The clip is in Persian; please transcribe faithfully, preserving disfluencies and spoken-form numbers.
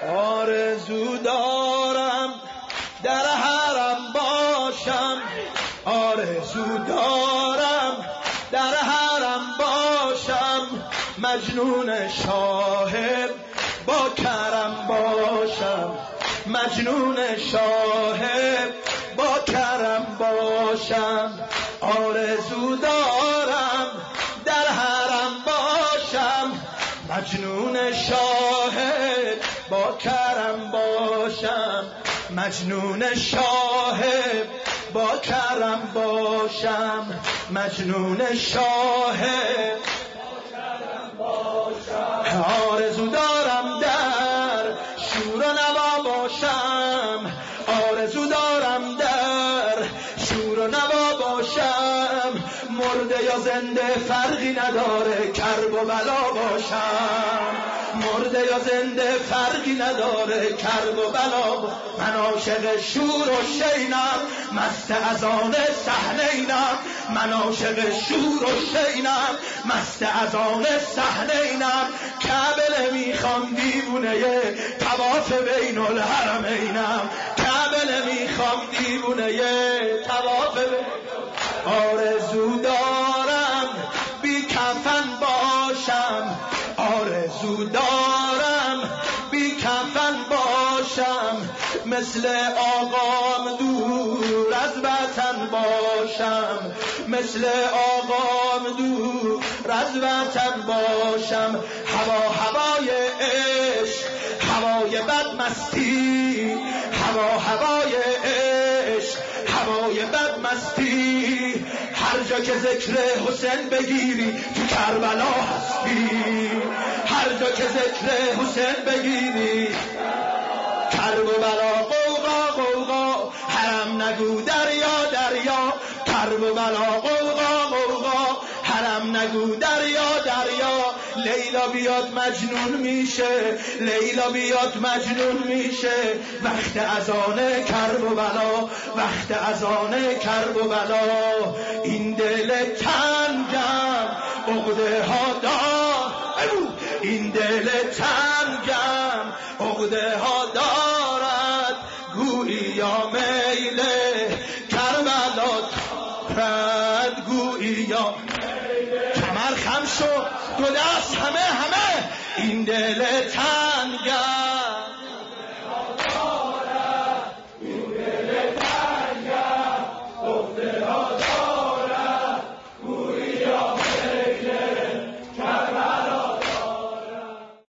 آرزو دارم در حرم باشم، آرزو دارم در حرم باشم، مجنون شاهد با کرم باشم، مجنون شاهد با کرم باشم. آرزو دارم در حرم باشم، مجنون شاهد با کرم باشم، مجنون شاهد با کرم باشم، مجنون شاهد با کرم باشم. آرزو دارم در شور و نوا باشم، آرزو دارم در شور و نوا باشم، مرده یا زنده فرقی نداره کرب و بلا باشم، مرده یا زنده فرقی نداره کرب و بلا. من عاشق شور و شینم، مست از آن صحنینم، من عاشق شور و شینم، مست از آن صحنینم، کعبه میخوام دیوونه طواف بین الحرمینم، کعبه میخوام دیوونه طواف بین. آرزو دارم بی کفن باشم، آرزو دارم بی کفن باشم، مثل آقام دور از وطن باشم، مثل آقام دور از وطن باشم. هوا هوای عشق، هوای بدمستی، هوا هوای عشق، هوای بدمستی، هر جا که ذکر حسین بگیری تو کربلا هستی، هر جا که ذکر حسین بگیری کرب و بلا. قوقا قوقا حرم نگو دریا دریا، کرب و بلا. قوقا قوقا حرم نگو دریا دریا، لیلا بیاد مجنون میشه، لیلا بیاد مجنون میشه، وقت اذان کرب و بلا، وقت اذان کرب و بلا. این دل تنگم عقده ها دارد، این دل تنگم عقده ها دارد، گوییا میل کربلا دارد، گوییا کمر خم شد دو دست همه همه، این دل تنگم